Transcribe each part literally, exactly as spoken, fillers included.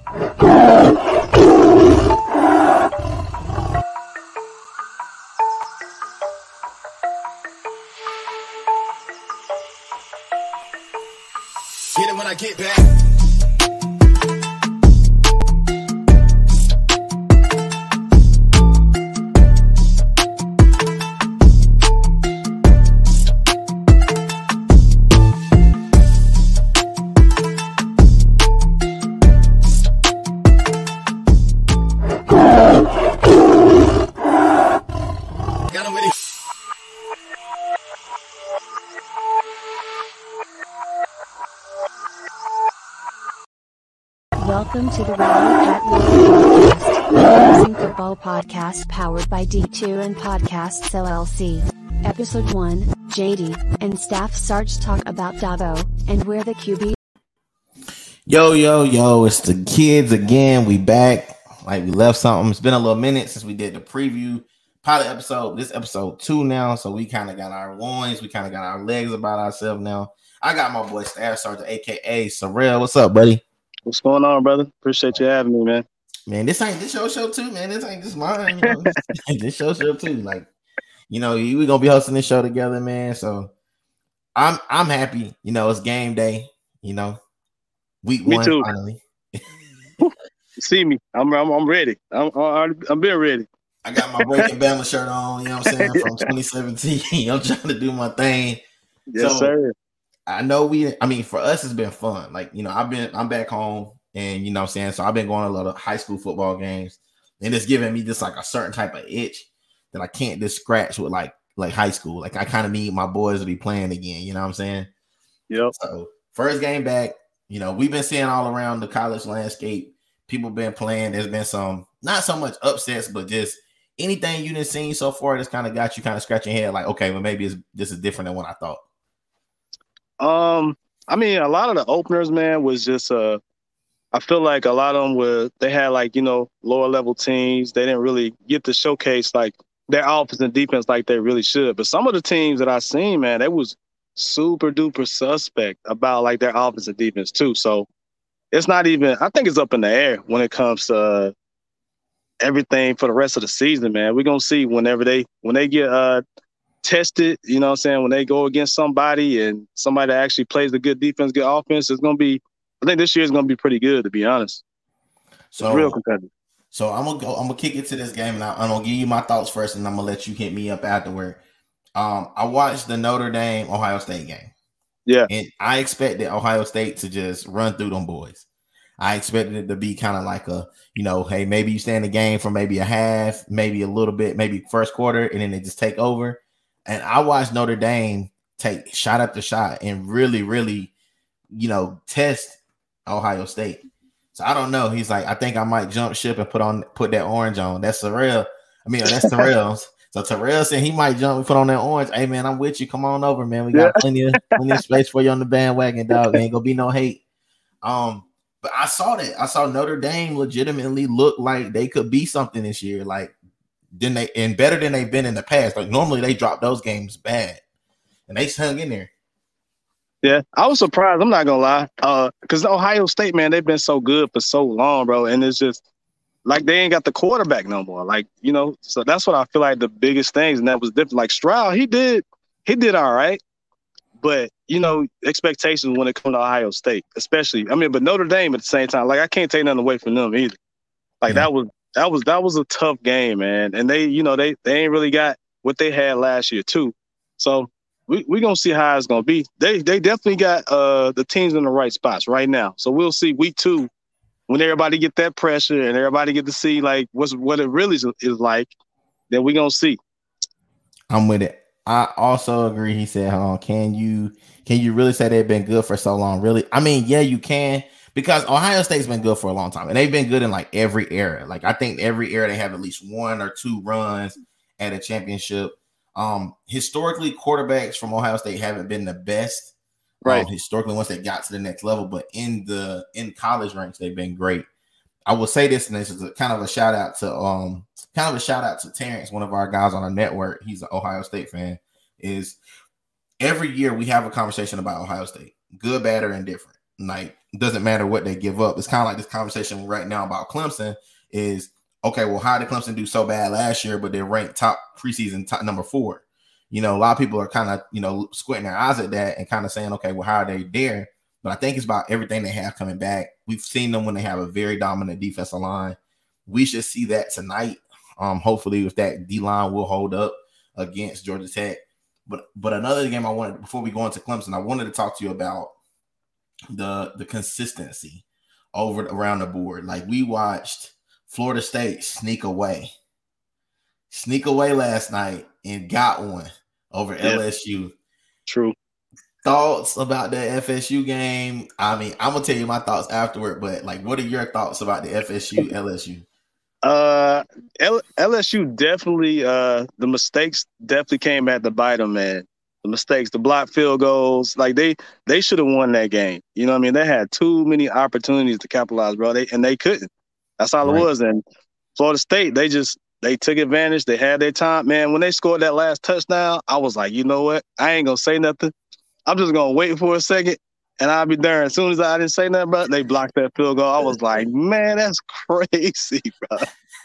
Get it when I get back. Welcome to the Rally Pat Willie Podcast, Racing Football Podcast powered by D two and Podcasts L L C. Episode one, J D and Staff Sarge talk about Dabo, and where the Q B. Yo, yo, yo, it's the kids again. We back. Like we left something. It's been a little minute since we did the preview pilot episode. This episode two now, so we kind of got our loins. We kind of got our legs about ourselves now. I got my boy Staff Sarge, a k a. Sorrell. What's up, buddy? What's going on, brother? Appreciate you having me, man. Man, this ain't this your show too, man. This ain't just mine. You know? This your show too. Like, you know, we gonna be hosting this show together, man. So I'm I'm happy. You know, it's game day. You know, week me one too. finally. See me? I'm I'm, I'm ready. I'm I'm, I'm being ready. I got my Breaking Bama shirt on. You know what I'm saying, from twenty seventeen. I'm trying to do my thing. Yes, so, sir. I know we, I mean, for us, it's been fun. Like, you know, I've been, I'm back home and, you know what I'm saying? So I've been going to a lot of high school football games and it's giving me just like a certain type of itch that I can't just scratch with like, like high school. Like I kind of need my boys to be playing again. You know what I'm saying? Yep. So first game back, you know, we've been seeing all around the college landscape. People been playing. There's been some, not so much upsets, but just anything you didn't see so far that's kind of got you kind of scratching your head. Like, okay, well, maybe it's, this is different than what I thought. Um, I mean, a lot of the openers, man, was just uh, I feel like a lot of them were they had like you know lower level teams. They didn't really get to showcase like their offense and defense like they really should. But some of the teams that I seen, man, they was super duper suspect about like their offense and defense too. So it's not even. I think it's up in the air when it comes to uh, everything for the rest of the season, man. We're gonna see whenever they when they get uh. tested, you know what I'm saying, when they go against somebody and somebody that actually plays a good defense, good offense, it's going to be, I think this year is going to be pretty good, to be honest. So it's real competitive. So I'm going to go, I'm going to kick it to this game and I'm going to give you my thoughts first and I'm going to let you hit me up afterward. Um, I watched the Notre Dame Ohio State game. Yeah. And I expected Ohio State to just run through them boys. I expected it to be kind of like a, you know, hey, maybe you stay in the game for maybe a half, maybe a little bit, maybe first quarter, and then they just take over. And I watched Notre Dame take shot after shot and really, really, you know, test Ohio State. So I don't know. He's like, I think I might jump ship and put on put that orange on. That's Terrell. I mean, that's Terrell's. So Terrell said he might jump and put on that orange. Hey man, I'm with you. Come on over, man. We got yeah. plenty of plenty of space for you on the bandwagon, dog. Ain't gonna be no hate. Um, but I saw that. I saw Notre Dame legitimately look like they could be something this year. Like. Then they and better than they've been in the past. Like normally they drop those games bad, and they hung in there. Yeah, I was surprised. I'm not gonna lie, uh, because Ohio State, man, they've been so good for so long, bro, and it's just like they ain't got the quarterback no more. Like you know, so that's what I feel like the biggest things, and that was different. Like Stroud, he did, he did all right, but you know, expectations when it comes to Ohio State, especially. I mean, but Notre Dame at the same time, like I can't take nothing away from them either. Like yeah. that was. That was that was a tough game, man. And they, you know, they they ain't really got what they had last year too. So we we gonna see how it's gonna be. They they definitely got uh the teams in the right spots right now. So we'll see week two when everybody get that pressure and everybody get to see like what's what it really is, is like. Then we gonna see. I'm with it. I also agree. He said, "Oh, can you can you really say they've been good for so long? Really? I mean, yeah, you can." Because Ohio State's been good for a long time, and they've been good in like every era. Like I think every era they have at least one or two runs at a championship. Um, historically, quarterbacks from Ohio State haven't been the best, right? Um, historically, once they got to the next level, but in the in college ranks, they've been great. I will say this, and this is a, kind of a shout out to um, kind of a shout out to Terrence, one of our guys on our network. He's an Ohio State fan. Is every year we have a conversation about Ohio State, good, bad, or indifferent. Like doesn't matter what they give up. It's kind of like this conversation right now about Clemson is, okay, well, how did Clemson do so bad last year, but they're ranked top preseason top number four? You know, a lot of people are kind of, you know, squinting their eyes at that and kind of saying, okay, well, how are they there? But I think it's about everything they have coming back. We've seen them when they have a very dominant defensive line. We should see that tonight. Um, hopefully, if that D line will hold up against Georgia Tech. But but another game I wanted, before we go into Clemson, I wanted to talk to you about the the consistency over around the board. Like, we watched Florida State sneak away, sneak away last night and got one over yeah. L S U. True. Thoughts about the F S U game? I mean, I'm gonna tell you my thoughts afterward, but like, what are your thoughts about the F S U L S U? Uh, L- LSU definitely. Uh, the mistakes definitely came back to bite them, man. The mistakes, the blocked field goals, like they they should have won that game. You know what I mean? They had too many opportunities to capitalize, bro. They and they couldn't. That's all right. It was. And Florida State, they just they took advantage. They had their time, man. When they scored that last touchdown, I was like, you know what? I ain't gonna say nothing. I'm just gonna wait for a second, and I'll be darned. As soon as I didn't say nothing, bro, they blocked that field goal. I was like, man, that's crazy, bro.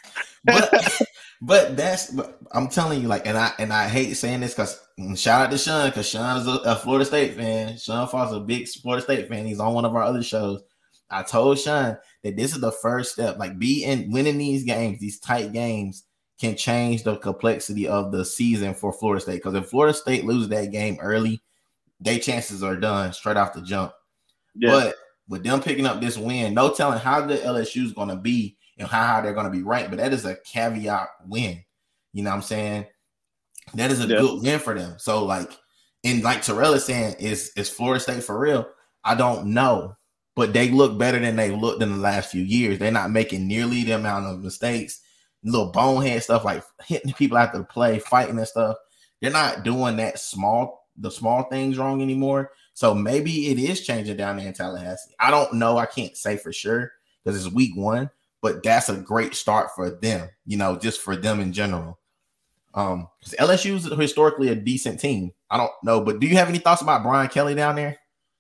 but but that's but I'm telling you, like, and I and I hate saying this because shout out to Sean, because Sean is a, a Florida State fan. Sean Foss, a big Florida State fan. He's on one of our other shows. I told Sean that this is the first step. Like, being winning these games, these tight games, can change the complexity of the season for Florida State. Because if Florida State loses that game early, their chances are done straight off the jump. Yeah. But with them picking up this win, no telling how good L S U is going to be and how high they're going to be ranked. But that is a caveat win. You know what I'm saying? That is a yeah. good win for them. So, like, and like Terrell is saying, is, is Florida State for real? I don't know. But they look better than they've looked in the last few years. They're not making nearly the amount of mistakes, little bonehead stuff like hitting people after the play, fighting and stuff. They're not doing that small, the small things wrong anymore. So maybe it is changing down there in Tallahassee. I don't know. I can't say for sure because it's week one, but that's a great start for them, you know, just for them in general. Um, because L S U is historically a decent team. I don't know, but do you have any thoughts about Brian Kelly down there?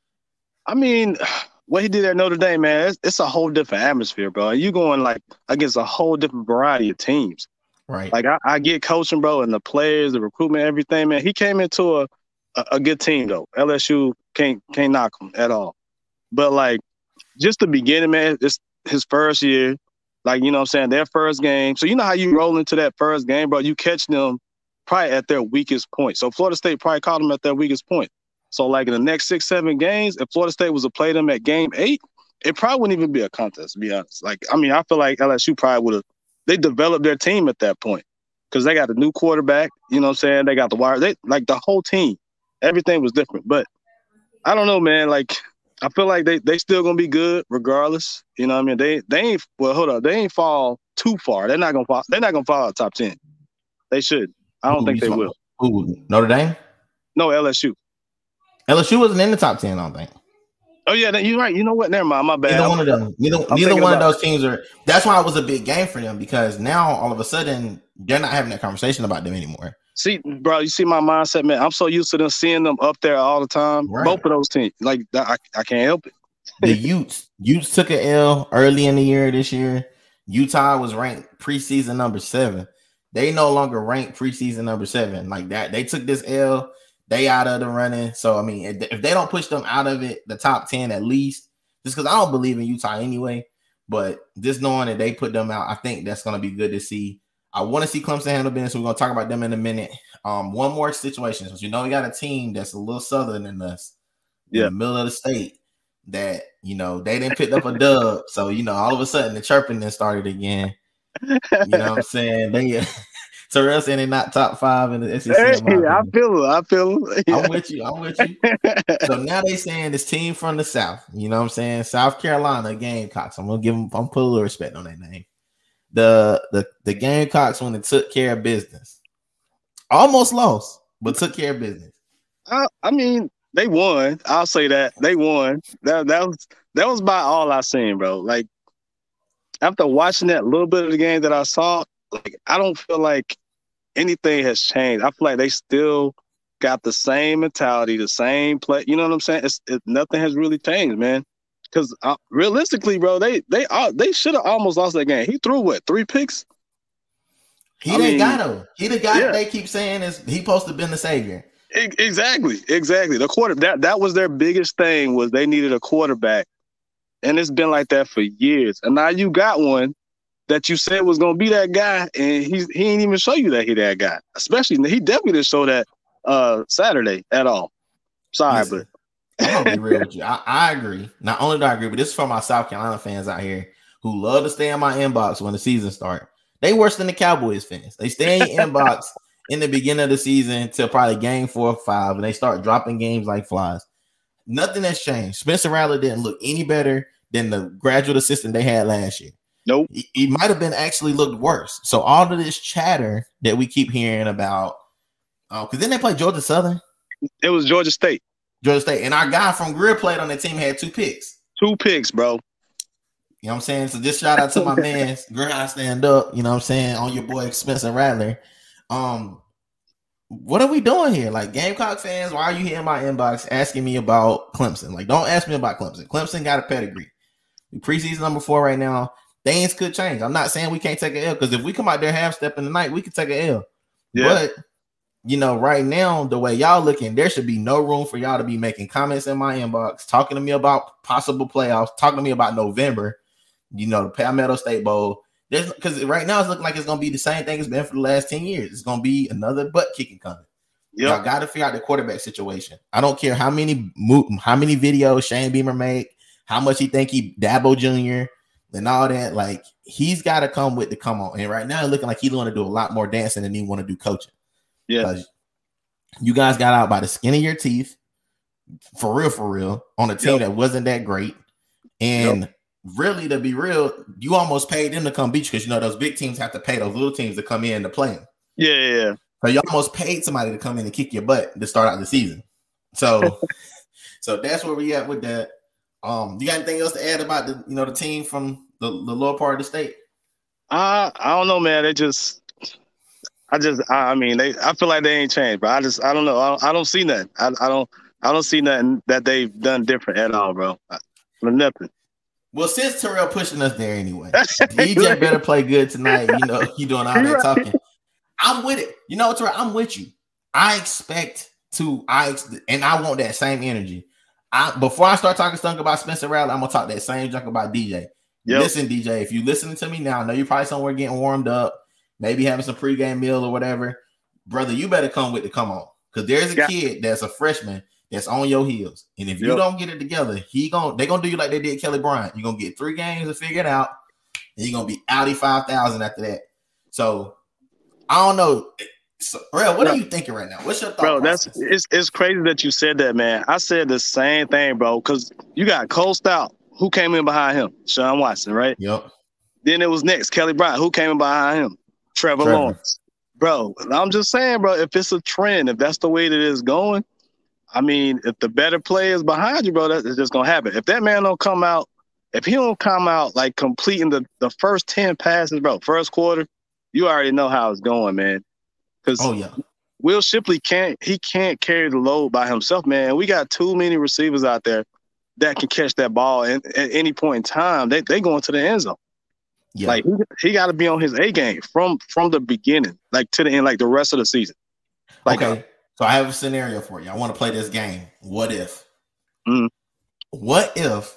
I mean, what he did at Notre Dame, man, it's, it's a whole different atmosphere, bro. You going like against a whole different variety of teams. Right. Like I, I get coaching, bro, and the players, the recruitment, everything, man. He came into a, a, a good team, though. L S U can't can't knock him at all. But, like, just the beginning, man, it's his first year. Like, you know what I'm saying, their first game. So you know how you roll into that first game, bro? You catch them probably at their weakest point. So Florida State probably caught them at their weakest point. So, like, in the next six, seven games, if Florida State was to play them at game eight, it probably wouldn't even be a contest, to be honest. Like, I mean, I feel like L S U probably would have – they developed their team at that point because they got a new quarterback, you know what I'm saying? They got the wire. They like, the whole team. Everything was different. But I don't know, man. Like, I feel like they they still going to be good regardless. You know what I mean? They they ain't – well, hold up. They ain't fall too far. They're not going to fall – they're not going to fall out top ten. They should. I don't Ooh, think they saw, will. Ooh, Notre Dame? No, L S U. L S U wasn't in the top ten, I don't think. Oh, yeah, you're right. You know what? Never mind. My bad. Neither one of them. Neither, neither one of those teams are – that's why it was a big game for them because now all of a sudden they're not having that conversation about them anymore. See, bro, you see my mindset, man. I'm so used to them seeing them up there all the time. Right. Both of those teams. Like, I, I can't help it. The Utes. Utes took an L early in the year this year. Utah was ranked preseason number seven. They no longer ranked preseason number seven. Like that. They took this L. They out of the running. So, I mean, if they don't push them out of it, the top ten at least, just because I don't believe in Utah anyway, but just knowing that they put them out, I think that's going to be good to see. I want to see Clemson handle business. So we're going to talk about them in a minute. Um, one more situation. So, you know, we got a team that's a little southern than us in yeah. the middle of the state that, you know, they didn't pick up a dub. So, you know, all of a sudden the chirping then started again. You know what I'm saying? They Terrell saying they're not top five in the S E C. Hey, I feel it. I feel it. Yeah. I'm with you. I'm with you. So now they saying this team from the South. You know what I'm saying? South Carolina Gamecocks. I'm gonna give them. I'm put a little respect on that name. The the the Gamecocks when it took care of business, almost lost, but took care of business. I, I mean, they won. I'll say that they won. That that was that was about all I seen, bro. Like after watching that little bit of the game that I saw, like I don't feel like anything has changed. I feel like they still got the same mentality, the same play. You know what I'm saying? It's, it, nothing has really changed, man. because uh, realistically, bro, they they uh, they should have almost lost that game. He threw what three picks. He I didn't mean, got him. He the guy yeah. that they keep saying is he supposed to have been the savior. E- Exactly, exactly. The quarter that that was their biggest thing was they needed a quarterback, and it's been like that for years. And now you got one that you said was gonna be that guy, and he's he ain't even show you that he that guy. Especially he definitely didn't show that uh, Saturday at all. Sorry, Listen, but I'm gonna be real with you. I, I agree. Not only do I agree, but this is for my South Carolina fans out here who love to stay in my inbox when the season starts. They worse than the Cowboys fans. They stay in your inbox in the beginning of the season till probably game four or five, and they start dropping games like flies. Nothing has changed. Spencer Rattler didn't look any better than the graduate assistant they had last year. nope. He, he might have been actually looked worse. So all of this chatter that we keep hearing about, because uh, then they play Georgia Southern, It was Georgia State. Georgia State, and our guy from Greer played on the team had two picks. Two picks, bro. You know what I'm saying? So just shout out to my man, Grind Stand Up, you know what I'm saying, on your boy Spencer Rattler. Um, what are we doing here? Like, Gamecock fans, why are you here in my inbox asking me about Clemson? Like, don't ask me about Clemson. Clemson got a pedigree. We preseason number four right now. Things could change. I'm not saying we can't take an L, because if we come out there half step in the night, we could take an L. Yeah. But, you know, right now, the way y'all looking, there should be no room for y'all to be making comments in my inbox, talking to me about possible playoffs, talking to me about November, you know, the Palmetto State Bowl. Because right now it's looking like it's going to be the same thing it's been for the last ten years. It's going to be another butt kicking coming. Yep. Y'all got to figure out the quarterback situation. I don't care how many how many videos Shane Beamer made, how much he think he Dabo Junior and all that. Like, he's got to come with the come on. And right now it's looking like he's going to do a lot more dancing than he want to do coaching. Yeah. You guys got out by the skin of your teeth, for real, for real, on a team Yep. that wasn't that great. And Yep. really, to be real, you almost paid them to come beat you, because you know those big teams have to pay those little teams to come in to play them. Yeah, yeah, yeah. So you almost paid somebody to come in and kick your butt to start out the season. So, so that's where we at with that. Um, you got anything else to add about the you know the team from the, the lower part of the state? I I don't know, man. They just, I just, I, I mean, they. I feel like they ain't changed, bro. I just, I don't know. I don't, I don't see nothing. I, I don't, I don't see nothing that they've done different at all, bro. I, nothing. Well, since Terrell pushing us there anyway, D J better play good tonight. You know, you doing all that talking. I'm with it. You know what, Terrell? I'm with you. I expect to, I and I want that same energy. I before I start talking stunk about Spencer Rattler, I'm gonna talk that same junk about D J. Yep. Listen, D J, if you're listening to me now, I know you're probably somewhere getting warmed up, maybe having some pregame meal or whatever. Brother, you better come with the come on. Because there's a yeah. kid that's a freshman that's on your heels. And if you yep. don't get it together, he gon' they're gonna do you like they did Kelly Bryant. You're gonna get three games to figure it out, and you're gonna be outie five thousand after that. So I don't know. So, Real, what bro, are you thinking right now? What's your thought bro? process? That's it's it's crazy that you said that, man. I said the same thing, bro. Because you got Cole Stout, who came in behind him, Sean Watson, right? Yep. Then it was next Kelly Bryant, who came in behind him, Trevor, Trevor Lawrence. Bro, I'm just saying, bro. If it's a trend, if that's the way that it's going, I mean, if the better players behind you, bro, that's just gonna happen. If that man don't come out, if he don't come out like completing the the first ten passes, bro, first quarter, you already know how it's going, man. Because oh yeah, Will Shipley can't he can't carry the load by himself, man. We got too many receivers out there that can catch that ball, and at any point in time, they they go into the end zone. Yeah. Like he, he got to be on his A game from from the beginning, like to the end, like the rest of the season. Like, okay, so I have a scenario for you. I want to play this game. What if? Mm. What if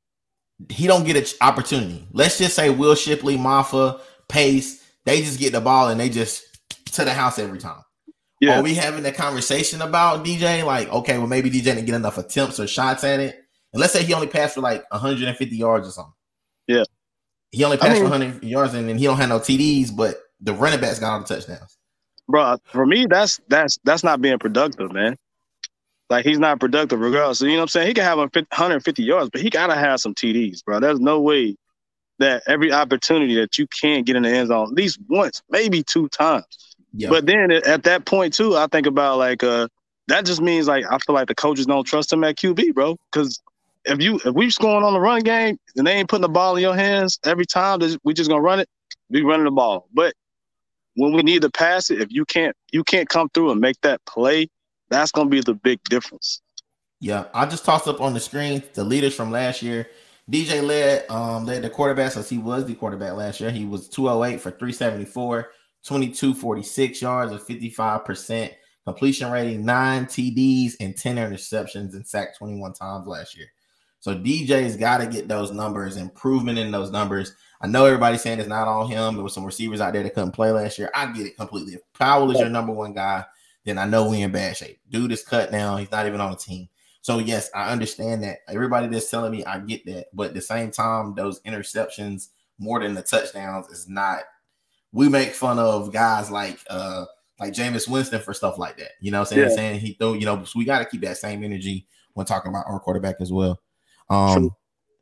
he don't get an opportunity? Let's just say Will Shipley, Maffa, Pace, they just get the ball and they just to the house every time. Yeah. Are we having a conversation about D J? Like, okay, well, maybe D J didn't get enough attempts or shots at it. And let's say he only passed for like one hundred fifty yards or something. Yeah. He only passed I mean, for one hundred yards and then he don't have no T Ds, but the running backs got all the touchdowns. Bro, for me, that's that's that's not being productive, man. Like, he's not productive regardless. So, you know what I'm saying? He can have one hundred fifty yards, but he got to have some T Ds, bro. There's no way that every opportunity that you can't get in the end zone at least once, maybe two times. Yeah. But then at that point, too, I think about, like, uh, that just means, like, I feel like the coaches don't trust him at Q B, bro. Because if you if we just going on the run game and they ain't putting the ball in your hands every time, we just gonna run it. We running the ball, but when we need to pass it, if you can't you can't come through and make that play, that's gonna be the big difference. Yeah, I just tossed up on the screen the leaders from last year. D J led um led the quarterback, since he was the quarterback last year. He was two oh eight for three seventy-four, twenty-two forty-six yards, a fifty-five percent completion rating, nine T Ds, and ten interceptions, and sacked twenty-one times last year. So D J's got to get those numbers, improvement in those numbers. I know everybody's saying it's not all him. There was some receivers out there that couldn't play last year. I get it completely. If Powell is your number one guy, then I know we're in bad shape. Dude is cut now. He's not even on the team. So, yes, I understand that. Everybody that's telling me, I get that. But at the same time, those interceptions more than the touchdowns is not – we make fun of guys like uh, like Jameis Winston for stuff like that. You know what I'm saying? Yeah. saying he threw, you know, so we got to keep that same energy when talking about our quarterback as well. Um,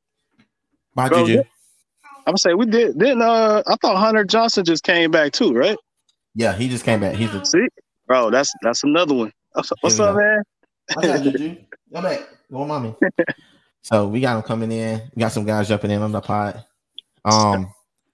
bye, Bro, Juju. I'm gonna say we did. Didn't uh? I thought Hunter Johnson just came back too, right? Yeah, he just came back. He's a see, bro. That's that's another one. What's, what's up, man? I got Juju. Go back. Go on, mommy. So we got him coming in. We got some guys jumping in on the pod. Um.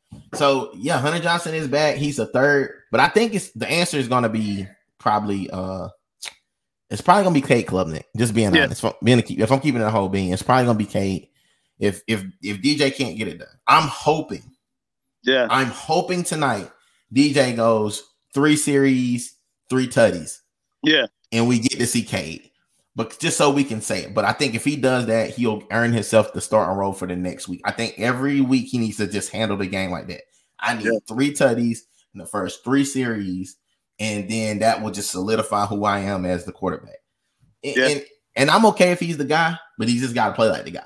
So yeah, Hunter Johnson is back. He's a third, but I think it's the answer is gonna be probably uh, it's probably gonna be Cade Klubnik. Just being yeah. honest, if, being a, if I'm keeping it a whole being, it's probably gonna be Cade. If if if D J can't get it done, I'm hoping. Yeah, I'm hoping tonight D J goes three series, three tutties. Yeah, and we get to see Cade, but just so we can say it. But I think if he does that, he'll earn himself the starting role for the next week. I think every week he needs to just handle the game like that. I need yeah. three tutties in the first three series, and then that will just solidify who I am as the quarterback. And, yeah. and, and I'm okay if he's the guy, but he just got to play like the guy.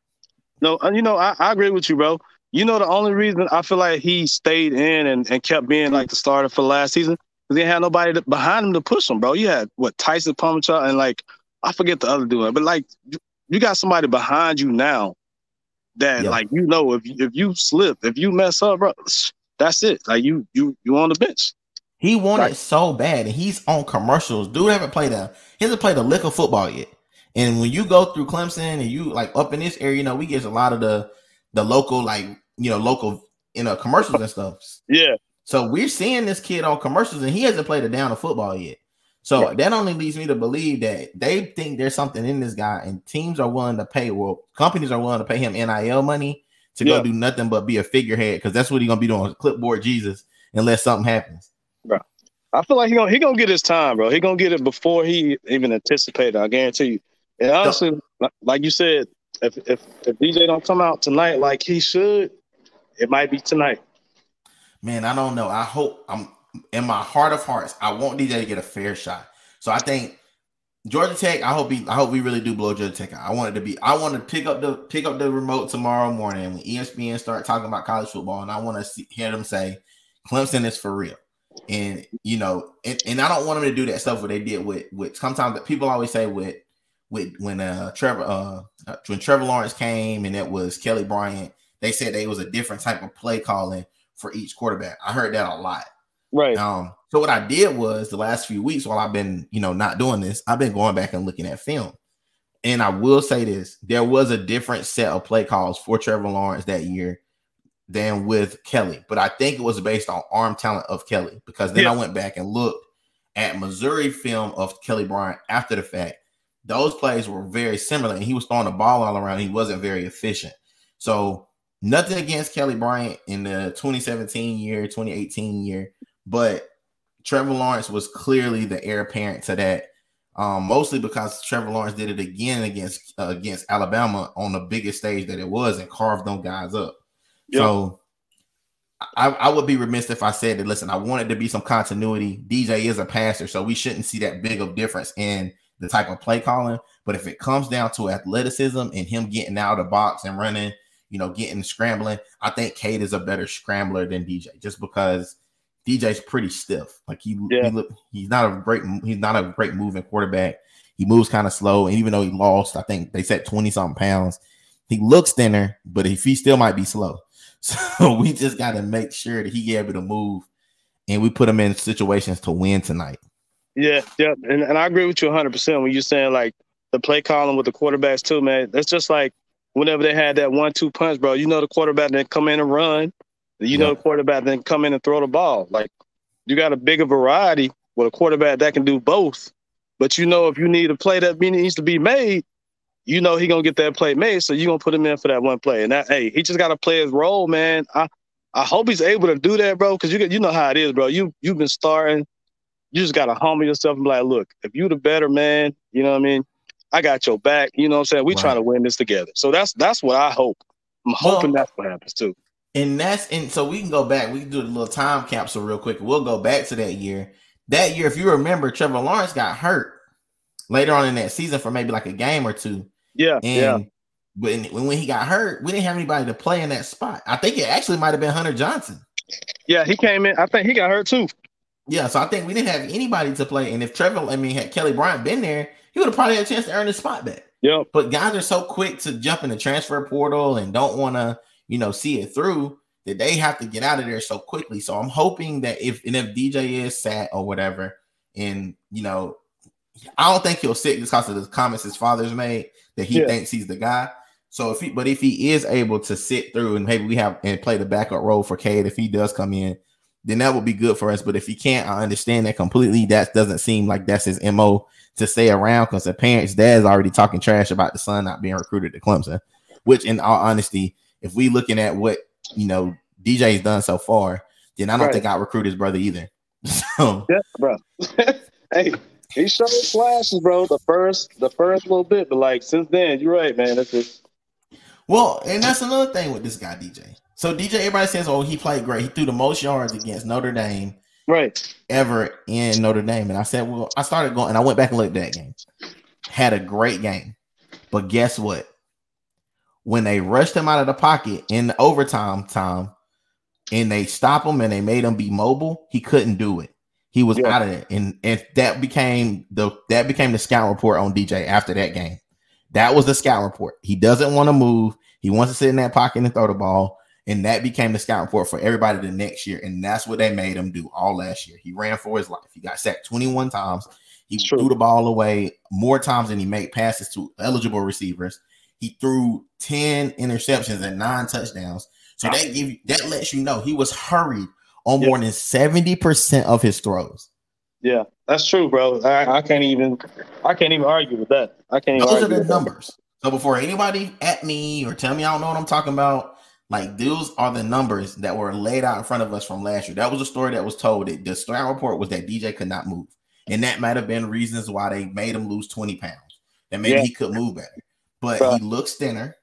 No, you know, I, I agree with you, bro. You know, the only reason I feel like he stayed in and, and kept being like the starter for last season, because he didn't have nobody to, behind him to push him, bro. You had, what, Tyson Palmachuk and, like, I forget the other dude. But, like, you got somebody behind you now that, yeah. like, you know, if, if you slip, if you mess up, bro, that's it. Like, you you you on the bench. He wanted like, so bad, and he's on commercials. Dude haven't played a, he hasn't played a lick of football yet. And when you go through Clemson and you like up in this area, you know, we get a lot of the the local, like, you know, local, you know, commercials and stuff. Yeah. So we're seeing this kid on commercials and he hasn't played a down of football yet. So yeah. that only leads me to believe that they think there's something in this guy and teams are willing to pay, well, companies are willing to pay him N I L money to yeah. go do nothing but be a figurehead, because that's what he's going to be doing, clipboard Jesus, unless something happens. Bro, I feel like he's going he gonna get his time, bro. He's going to get it before he even anticipated, I guarantee you. And honestly, like you said, if, if if D J don't come out tonight like he should, it might be tonight. Man, I don't know. I hope I'm in my heart of hearts. I want D J to get a fair shot. So I think Georgia Tech. I hope he, I hope we really do blow Georgia Tech out. I want it to be. I want to pick up the pick up the remote tomorrow morning when E S P N start talking about college football, and I want to see, hear them say Clemson is for real. And you know, and, and I don't want them to do that stuff what they did with with sometimes that people always say with. With when uh Trevor uh when Trevor Lawrence came and it was Kelly Bryant, they said they was a different type of play calling for each quarterback. I heard that a lot. Right. Um. So what I did was the last few weeks while I've been you know not doing this, I've been going back and looking at film, and I will say this: there was a different set of play calls for Trevor Lawrence that year than with Kelly, but I think it was based on arm talent of Kelly, because then yeah. I went back and looked at Missouri film of Kelly Bryant after the fact. Those plays were very similar, and he was throwing the ball all around. He wasn't very efficient. So nothing against Kelly Bryant in the twenty seventeen year, twenty eighteen year, but Trevor Lawrence was clearly the heir apparent to that, um, mostly because Trevor Lawrence did it again against uh, against Alabama on the biggest stage that it was and carved them guys up. Yep. So I, I would be remiss if I said that, listen, I wanted to be some continuity. D J is a passer, so we shouldn't see that big of difference in the type of play calling. But if it comes down to athleticism and him getting out of the box and running, you know, getting scrambling, I think Cade is a better scrambler than D J, just because D J's pretty stiff. Like he, yeah. he look, he's not a great, he's not a great moving quarterback. He moves kind of slow, and even though he lost, I think they said twenty something pounds, he looks thinner, but if he still might be slow. So we just got to make sure that he get able to move, and we put him in situations to win tonight. Yeah, yeah, and, and I agree with you one hundred percent when you're saying, like, the play calling with the quarterbacks too, man. That's just like whenever they had that one two punch, bro, you know the quarterback that come in and run. You yeah. know the quarterback that come in and throw the ball. Like, you got a bigger variety with a quarterback that can do both. But you know, if you need a play that needs to be made, you know he gonna get that play made. So you gonna put him in for that one play. And that, hey, he just gotta play his role, man. I I hope he's able to do that, bro. Because you you know how it is, bro. You you've been starting. You just gotta humble yourself and be like, look, if you the better man, you know what I mean. I got your back. You know what I'm saying? We Right. trying to win this together. So that's that's what I hope. I'm hoping Well, that's what happens too. And that's and so we can go back. We can do a little time capsule real quick. We'll go back to that year. That year, if you remember, Trevor Lawrence got hurt later on in that season for maybe like a game or two. Yeah, And yeah. when, when he got hurt, we didn't have anybody to play in that spot. I think it actually might have been Hunter Johnson. Yeah, he came in. I think he got hurt too. Yeah, so I think we didn't have anybody to play. And if Trevor, I mean, had Kelly Bryant been there, he would have probably had a chance to earn his spot back. Yep. But guys are so quick to jump in the transfer portal and don't want to, you know, see it through that they have to get out of there so quickly. So I'm hoping that if and if D J is sat or whatever, and you know, I don't think he'll sit just because of the comments his father's made that he Yeah. thinks he's the guy. So if he, but if he is able to sit through and maybe we have and play the backup role for Cade, if he does come in, then that would be good for us. But if he can't, I understand that completely. That doesn't seem like that's his M O to stay around because the parents' dad's already talking trash about the son not being recruited to Clemson, which in all honesty, if we looking at what, you know, D J's done so far, then I don't Right. think I'd recruit his brother either. So Yeah, bro. Hey, he showed flashes, bro. The first, the first little bit, but like since then, you're right, man. That's just well, and that's another thing with this guy, D J. So D J, everybody says, oh, he played great. He threw the most yards against Notre Dame right. ever in Notre Dame. And I said, well, I started going and I went back and looked at that game. Had a great game. But guess what? When they rushed him out of the pocket in overtime time and they stopped him and they made him be mobile, he couldn't do it. He was Yeah. out of it. And, and that became the that became the scout report on D J after that game. That was the scout report. He doesn't want to move. He wants to sit in that pocket and throw the ball. And that became the scout report for everybody the next year. And that's what they made him do all last year. He ran for his life. He got sacked twenty-one times. He It's true. threw the ball away more times than he made passes to eligible receivers. He threw ten interceptions and nine touchdowns. So that give you, that lets you know he was hurried on Yeah. more than seventy percent of his throws. Yeah, that's true, bro. I, I can't even, I can't even argue with that. I can't even Those are argue the with that. numbers. So before anybody at me or tell me I don't know what I'm talking about, like those are the numbers that were laid out in front of us from last year. That was a story that was told. That the scout report was that D J could not move. And that might have been reasons why they made him lose twenty pounds. That maybe Yeah. he could move better. But Right. he looks thinner.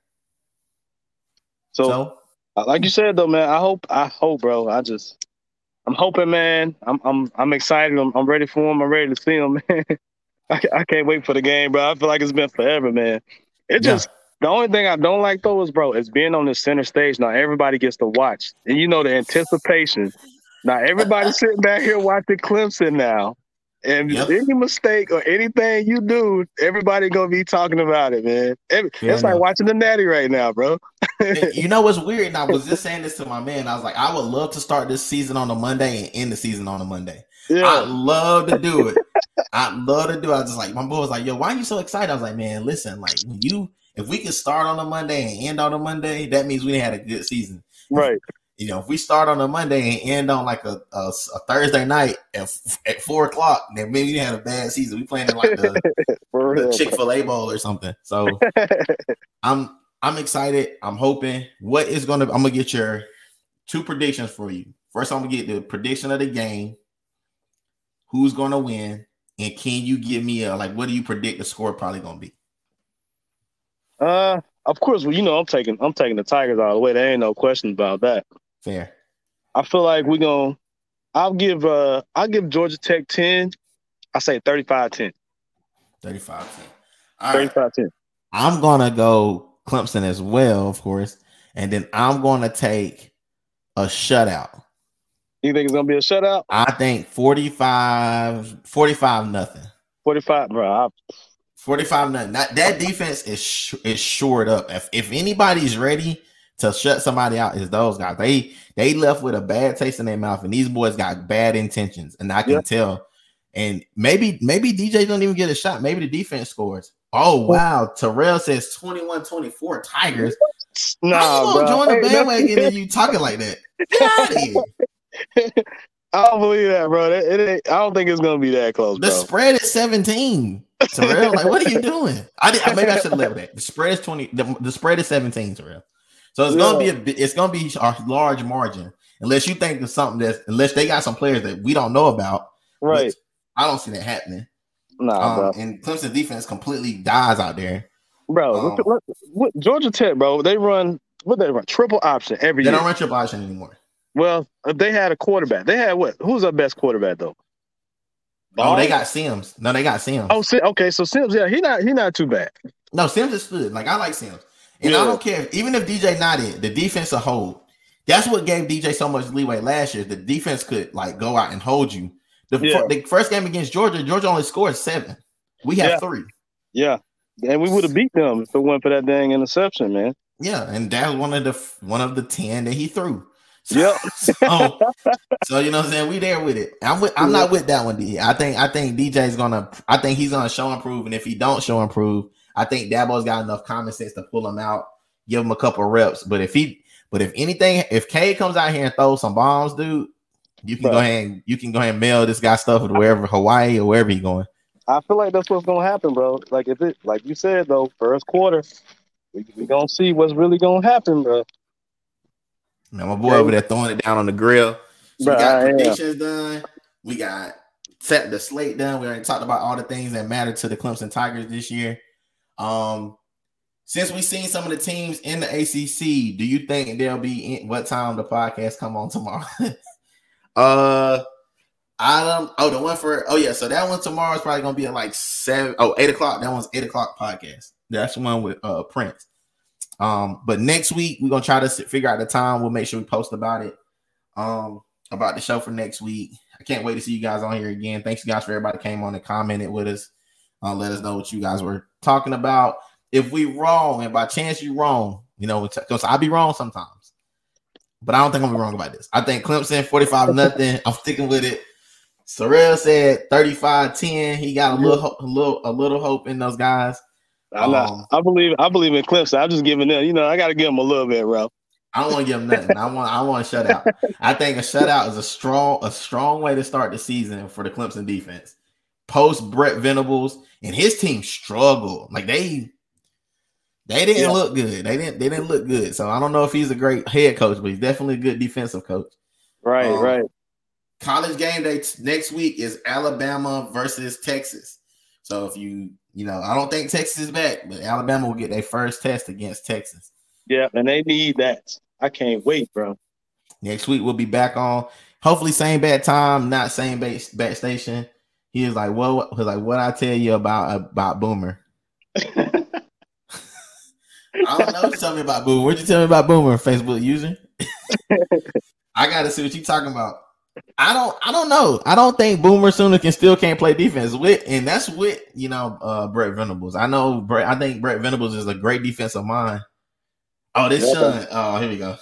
So, So like you said though, man, I hope, I hope, bro. I just, I'm hoping, man. I'm, I'm, I'm excited. I'm, I'm ready for him. I'm ready to see him, man. I, ca- I can't wait for the game, bro. I feel like it's been forever, man. It Yeah. just, the only thing I don't like though is, bro, is being on the center stage. Now everybody gets to watch, and you know the anticipation. Now everybody's sitting back here watching Clemson now, and Yep. any mistake or anything you do, everybody gonna be talking about it, man. Every- Fair it's like enough. watching the Natty right now, bro. And you know what's weird? And I was just saying this to my man. I was like, I would love to start this season on a Monday and end the season on a Monday. I'd Yeah, love to do it. I'd love to do it. I was just like, my boy was like, yo, why are you so excited? I was like, man, listen, like when you if we can start on a Monday and end on a Monday, that means we had a good season. right. You know, if we start on a Monday and end on like a, a, a Thursday night at, at four o'clock, then maybe we had a bad season. We playing in like the, For the real. Chick-fil-A bowl or something. So I'm I'm excited. I'm hoping. What is gonna I'm gonna get your two predictions for you. First, I'm gonna get the prediction of the game. Who's gonna win? And can you give me a like what do you predict the score probably gonna be? Uh, of course. Well, you know, I'm taking, I'm taking the Tigers all the way. There ain't no question about that. Fair. I feel like we're gonna. I'll give. Uh, I'll give Georgia Tech ten. I say thirty-five ten. thirty-five ten. All right. thirty-five ten. I'm gonna go Clemson as well, of course. And then I'm gonna take a shutout. You think it's gonna be a shutout? I think forty-five, forty-five nothing. forty-five, bro. I, forty-five nothing. That, that defense is sh- is shored up. If if anybody's ready to shut somebody out, is those guys. They they left with a bad taste in their mouth, and these boys got bad intentions, and I can Yeah. tell. And maybe maybe D J don't even get a shot. Maybe the defense scores. Oh wow! Terrell says twenty-one twenty-four Tigers. nah, How you bro. gonna join the Hey, bandwagon and you talking like that? Get out of here. I don't believe that, bro. It, it ain't, I don't think it's gonna be that close, The bro. spread is seventeen. Terrell, like, what are you doing? I did, maybe I should have left that. The spread is twenty. The, the spread is seventeen, Terrell. So it's Yeah. gonna be a bi- it's gonna be a large margin, unless you think of something that's unless they got some players that we don't know about. Right? which I don't see that happening. Nah, Um, bro. and Clemson defense completely dies out there. Bro, um, look, look, what, Georgia Tech, bro. They run what they run triple option every They year. don't run triple option anymore. Well, if they had a quarterback. They had what? Who's their best quarterback though? Oh, they got Sims. No, they got Sims. Oh, Sim- okay. So Sims, yeah, he not he not too bad. No, Sims is good. Like, I like Sims. And Yeah. I don't care. Even if D J not it, the defense will hold. That's what gave D J so much leeway last year. The defense could, like, go out and hold you. The, Yeah. fir- the first game against Georgia, Georgia only scored seven. We have Yeah. three. Yeah, and we would have beat them if it weren't for that dang interception, man. Yeah, and that was one of the one of the ten that he threw. So, Yep. so, so you know what I'm saying? We there with it. I'm with, I'm not with that one, D. I think I think D J's gonna I think he's gonna show improve, and if he don't show improve, I think Dabo's got enough common sense to pull him out, give him a couple of reps. But if he but if anything, if Cade comes out here and throws some bombs, dude, you can Bro. go ahead and you can go ahead and mail this guy stuff to wherever, Hawaii or wherever he's going. I feel like that's what's gonna happen, bro. Like if it, like you said though, first quarter, we we gonna see what's really gonna happen, bro. Now my boy over there throwing it down on the grill. So Bro, we got I am. predictions done. We got set the slate done. We already talked about all the things that matter to the Clemson Tigers this year. Um, since we've seen some of the teams in the A C C, do you think they'll be in what time the podcast come on tomorrow? uh, I don't. Oh, the one for oh yeah. So that one tomorrow is probably gonna be at like seven. Oh, eight o'clock. That one's eight o'clock podcast. That's the one with uh Prince. Um, but next week we're gonna try to figure out the time. We'll make sure we post about it. Um, about the show for next week. I can't wait to see you guys on here again. Thanks you guys for everybody that came on and commented with us. Uh, let us know what you guys were talking about. If we wrong, and by chance you wrong, you know, because I'll be wrong sometimes. But I don't think I'm gonna be wrong about this. I think Clemson forty-five nothing. I'm sticking with it. Sorrell said thirty-five ten. He got a little, a little, a little hope in those guys. I'm not, Um, I believe I believe in Clemson. I'm just giving them, you know, I gotta give them a little bit, bro. I don't want to give them nothing. I want, I want a shutout. I think a shutout is a strong, a strong way to start the season for the Clemson defense. Post Brett Venables and his team struggled. Like they, they didn't Yeah. look good. They didn't, they didn't look good. So I don't know if he's a great head coach, but he's definitely a good defensive coach. Right, Um, right. College game day t- next week is Alabama versus Texas. So if you, you know, I don't think Texas is back, but Alabama will get their first test against Texas. Yeah, and they need that. I can't wait, bro. Next week we'll be back on. Hopefully, same bad time, not same bad, bad station. He was like, "Well, he was like, what I tell you about about Boomer." I don't know what you tell me about Boomer. What'd you tell me about Boomer, Facebook user? I gotta see what you talking about. I don't. I don't know. I don't think Boomer Sooner can still can't play defense with, and that's with you know uh, Brett Venables. I know. Brett, I think Brett Venables is a great defensive mind. Oh, this Yeah. Sean. Oh, here we go.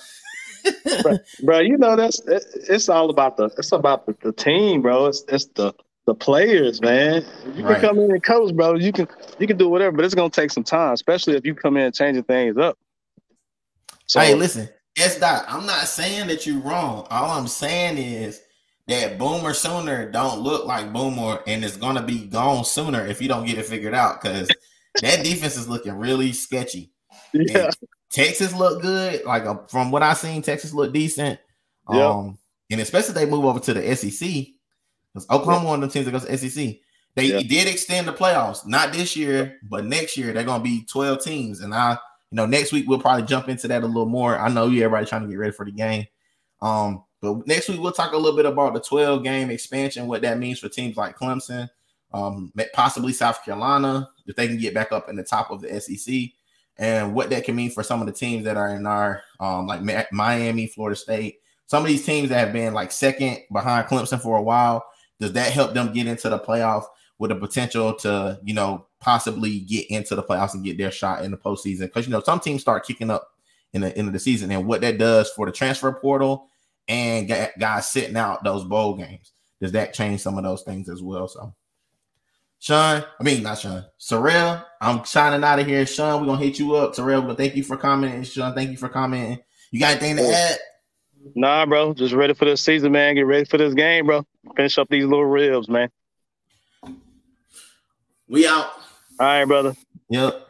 Bro, you know that's it, it's all about the it's about the, the team, bro. It's it's the the players, man. You Right. can come in and coach, bro. You can you can do whatever, but it's gonna take some time, especially if you come in changing things up. So Hey, listen, S Dot, I'm not saying that you're wrong. All I'm saying is that Boomer Sooner don't look like Boomer, and it's gonna be gone sooner if you don't get it figured out. Because that defense is looking really sketchy. yeah, And Texas look good. Like uh, from what I seen, Texas look decent. Um, Yeah. and especially if they move over to the S E C. Because Oklahoma one of the teams that goes to S E C. They Yeah. did extend the playoffs, not this year, but next year they're gonna be twelve teams. And I, you know, next week we'll probably jump into that a little more. I know you everybody trying to get ready for the game. Um, but next week we'll talk a little bit about the twelve game expansion, what that means for teams like Clemson, um, possibly South Carolina, if they can get back up in the top of the S E C, and what that can mean for some of the teams that are in our um, like Miami, Florida State, some of these teams that have been like second behind Clemson for a while. Does that help them get into the playoff with the potential to, you know, possibly get into the playoffs and get their shot in the postseason? Because, you know, some teams start kicking up in the end of the season, and what that does for the transfer portal and guys sitting out those bowl games. Does that change some of those things as well? So, Sean, I mean, not Sean, Sorrell, I'm signing out of here. Sean, we're going to hit you up. Sorrell, but thank you for commenting. Sean, thank you for commenting. You got anything to add? Nah, bro. Just ready for this season, man. Get ready for this game, bro. Finish up these little ribs, man. We out. All right, brother. Yep.